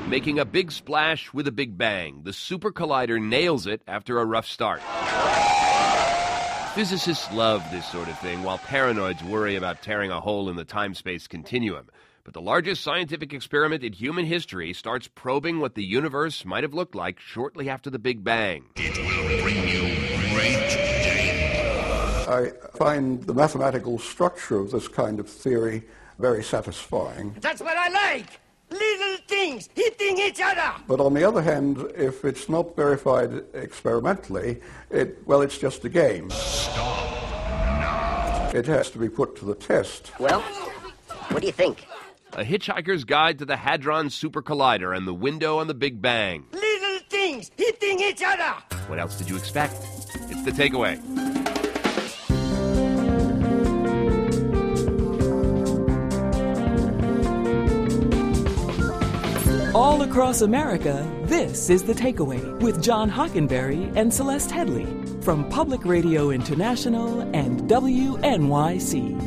Making a big splash with a big bang. The Super Collider nails it after a rough start. Physicists love this sort of thing, while paranoids worry about tearing a hole in the time-space continuum. But the largest scientific experiment in human history starts probing what the universe might have looked like shortly after the Big Bang. It will bring you great day. I find the mathematical structure of this kind of theory very satisfying. That's what I like! Little things hitting each other! But on the other hand, if it's not verified experimentally, it's just a game. Stop now. It has to be put to the test. Well, what do you think? A Hitchhiker's Guide to the Hadron Super Collider and the window on the Big Bang. Little things hitting each other! What else did you expect? It's The Takeaway. All across America, this is The Takeaway with John Hockenberry and Celeste Headley from Public Radio International and WNYC.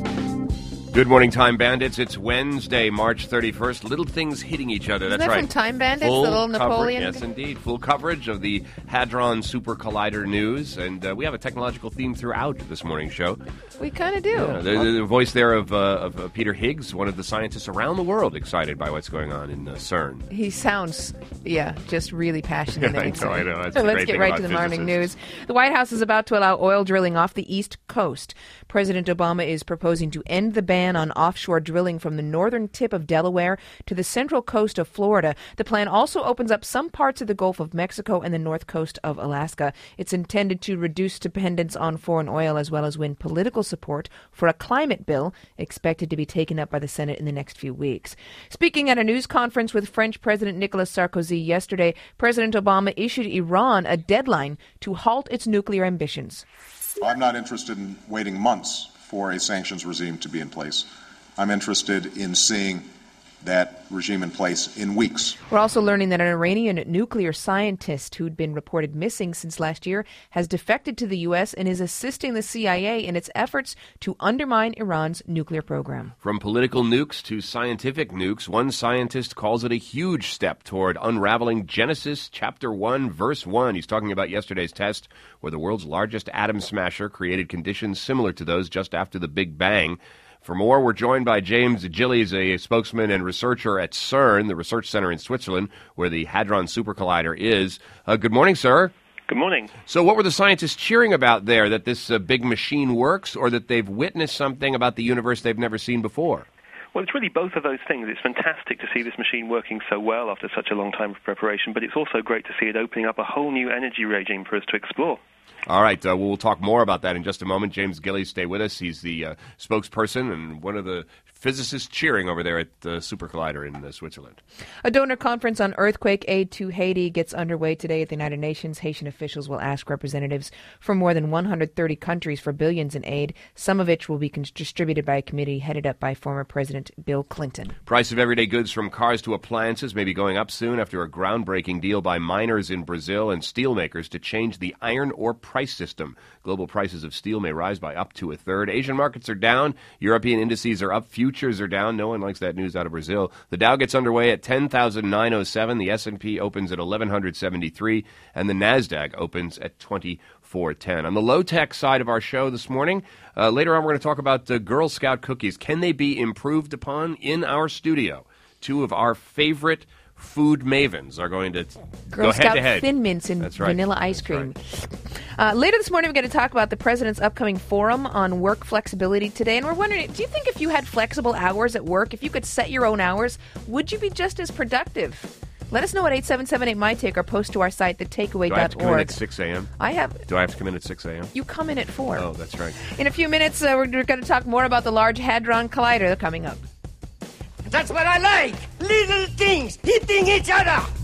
Good morning, Time Bandits. It's Wednesday, March 31st. Little things hitting each other. Isn't That's that right. from Time Bandits, Full the little Napoleon? Yes, indeed. Full coverage of the Hadron Super Collider news. And we have a technological theme throughout this morning's show. We kind of do. Yeah, the voice there of Peter Higgs, one of the scientists around the world excited by what's going on in CERN. He sounds, just really passionate. I know. That's the Let's great get thing right about to the morning physicists. news. The White House is about to allow oil drilling off the East Coast. President Obama is proposing to end the ban on offshore drilling from the northern tip of Delaware to the central coast of Florida. The plan also opens up some parts of the Gulf of Mexico and the north coast of Alaska. It's intended to reduce dependence on foreign oil as well as win political support for a climate bill expected to be taken up by the Senate in the next few weeks. Speaking at a news conference with French President Nicolas Sarkozy yesterday, President Obama issued Iran a deadline to halt its nuclear ambitions. I'm not interested in waiting months for a sanctions regime to be in place. I'm interested in seeing that regime in place in weeks. We're also learning that an Iranian nuclear scientist who'd been reported missing since last year has defected to the U.S. and is assisting the CIA in its efforts to undermine Iran's nuclear program. From political nukes to scientific nukes, one scientist calls it a huge step toward unraveling Genesis chapter 1, verse 1. He's talking about yesterday's test where the world's largest atom smasher created conditions similar to those just after the Big Bang. For more, we're joined by James Gillies, a spokesman and researcher at CERN, the research center in Switzerland, where the Hadron Super Collider is. Good morning, sir. Good morning. So what were the scientists cheering about there, that this big machine works, or that they've witnessed something about the universe they've never seen before? Well, it's really both of those things. It's fantastic to see this machine working so well after such a long time of preparation, but it's also great to see it opening up a whole new energy regime for us to explore. All right, we'll talk more about that in just a moment. James Gillies, stay with us. He's the spokesperson and one of the physicists cheering over there at the Super Collider in Switzerland. A donor conference on earthquake aid to Haiti gets underway today at the United Nations. Haitian officials will ask representatives from more than 130 countries for billions in aid, some of which will be distributed by a committee headed up by former President Bill Clinton. Price of everyday goods from cars to appliances may be going up soon after a groundbreaking deal by miners in Brazil and steelmakers to change the iron ore price system. Global prices of steel may rise by up to a third. Asian markets are down. European indices are up. Futures are down. No one likes that news out of Brazil. The Dow gets underway at 10,907. The S&P opens at 1,173. And the NASDAQ opens at 2410. On the low-tech side of our show this morning, later on we're going to talk about Girl Scout cookies. Can they be improved upon? In our studio, two of our favorite food mavens are going to Girl go Scout head-to-head. Thin Mints and That's right. vanilla ice That's cream. right. Later this morning, we're going to talk about the president's upcoming forum on work flexibility today. And we're wondering, do you think if you had flexible hours at work, if you could set your own hours, would you be just as productive? Let us know at 877-8-MY-TAKE or post to our site, thetakeaway.org. Do I have to come in at 6 a.m.? Do I have to come in at 6 a.m.? You come in at 4. Oh, that's right. In a few minutes, we're going to talk more about the Large Hadron Collider coming up. That's what I like! Little things hitting each other!